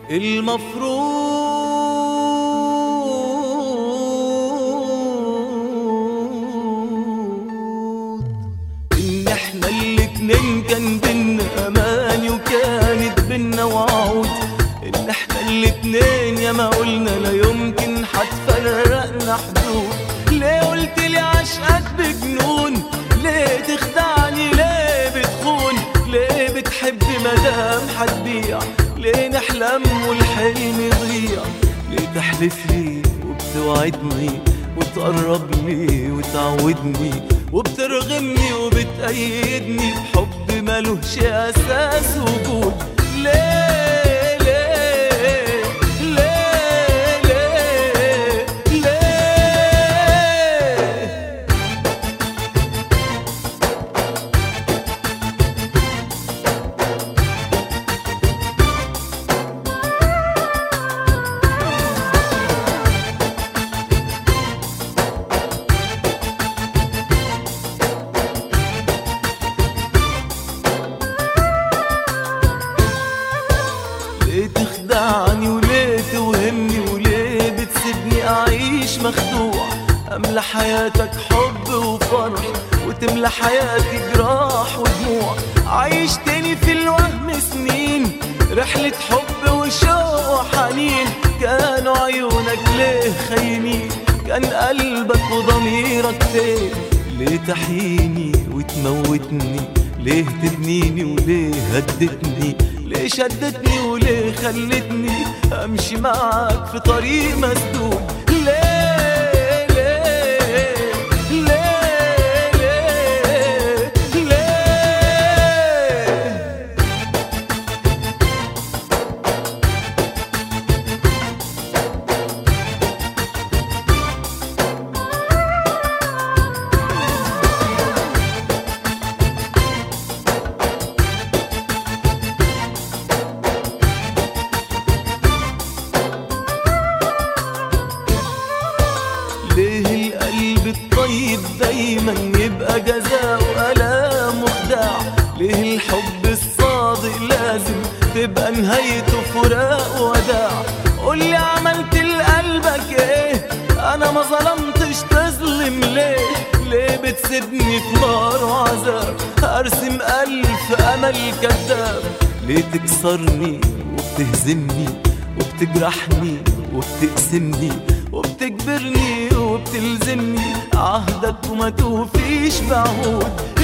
المفروض إن احنا الاتنين كان بينا أماني وكانت بينا وعود، إن احنا الاتنين يا ما قلنا لا يمكن هتفرقنا حدود. ليه قلتلي عشقك بجنون؟ ليه تخدعني؟ ليه بتخون؟ ليه بتحب مدام هتبيع؟ ليه نحلم والحلم يضيع؟ ليه تحلفلي وبتوعدني وتقرب لي وتعودني وبترغمني وبتأيدني بحب ملوش أساس وجود؟ ليه ليه ليه ليه ليه؟ ليه تخدعني وليه توهمني وليه بتسيبني أعيش مخدوع؟ أملى حياتك حب وفرح وتملى حياتي جراح ودموع. عايشتني في الوهم سنين، رحلة حب وشوق وحنين. كانوا عيونك ليه خاينين؟ كان قلبك وضميرك فين؟ ليه تحييني وتموتني؟ ليه تبنيني وليه هدتني؟ ليه شدتني وليه خلتني امشي معاك في طريق مسدود؟ ليه ليه ليه ليه ليه؟ ليه القلب الطيب دايما يبقى جزاء وألام وخداع؟ ليه الحب الصادق لازم تبقى نهايته فراق وداع؟ قولي عملت لقلبك ايه؟ انا ما ظلمتش تظلم ليه؟ ليه بتسيبني في نار وعذاب ارسم ألف امل كذاب؟ ليه تكسرني وبتهزمني وبتجرحني وبتقسمني وبتجبرني وبتلزمني عهدك وما توفيش بعهود؟